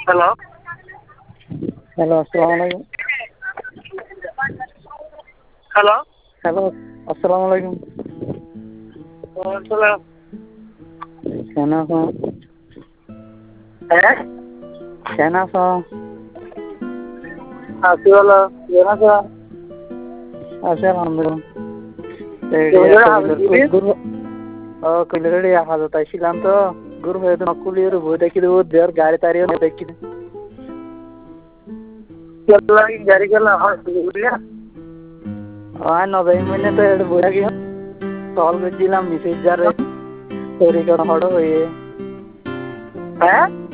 Hello hello, আসসালামু আলাইকুম। Hello hello, আসসালামু আলাইকুম। ওয়ালাইকুম কেন আছো? হ্যাঁ কেন আছো? আছি বলো কেন আছো? আছি আলহামদুলিল্লাহ। কইলে হাজত আইছিলাম তো গুরু হয়ে নকুলির বই দেখি দেবো দেওয়ার গাড়ি তাড়িয়ে দেখি গাড়ি গেল নবে মহিনে তো বই থাকি কল করছিলাম মেসেজ যারে তৈরি করা হড়ো হয়ে হ্যাঁ